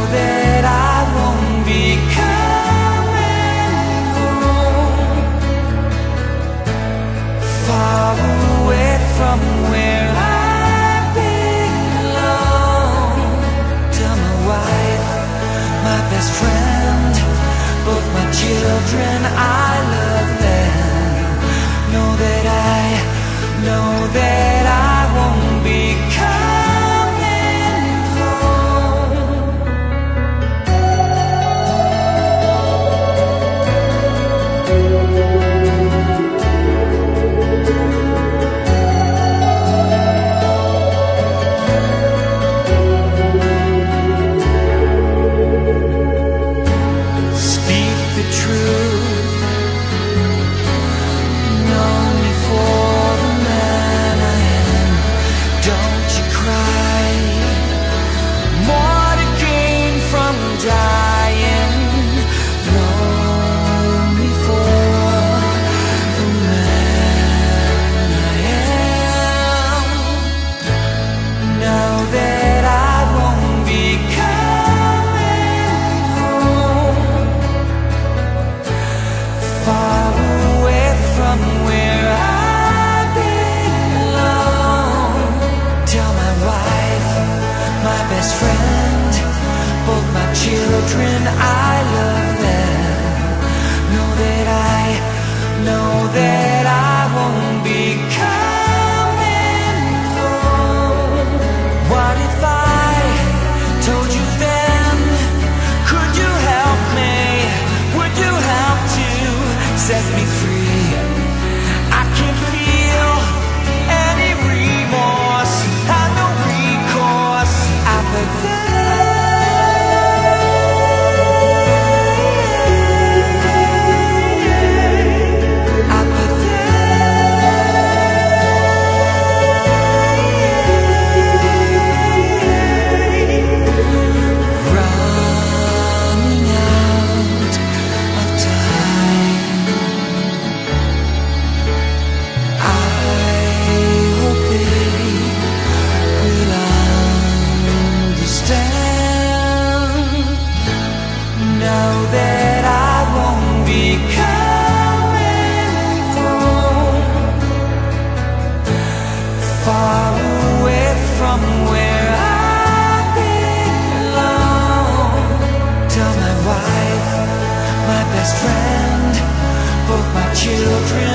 that I won't be coming home, far away from where I belong. Tell my wife, my best friend, both my children, I love them. Know that I won't be coming home. Speak the truth, know me for the man I am. Don't you cry, more to gain from dying. Know me for the man I am. Know that I won't be coming home, far away from where I belong. Tell my wife, my best friend, both my children, I love them. Know that I won't be coming home. What if I told you then? Could you help me? Would you help to set me free? I can't feel any remorse, have no recourse. Apathy, running out of time. I hope they will understand. Know that I won't be coming home, far away from where I belong. Tell my wife, my best friend, both my children,